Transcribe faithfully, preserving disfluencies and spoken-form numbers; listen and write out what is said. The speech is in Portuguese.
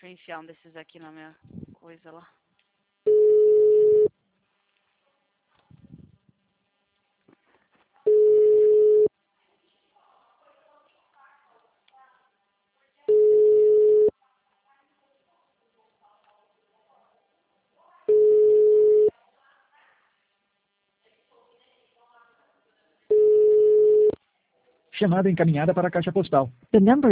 enfiar um desses aqui na minha coisa lá. Chamada encaminhada para a caixa postal. The number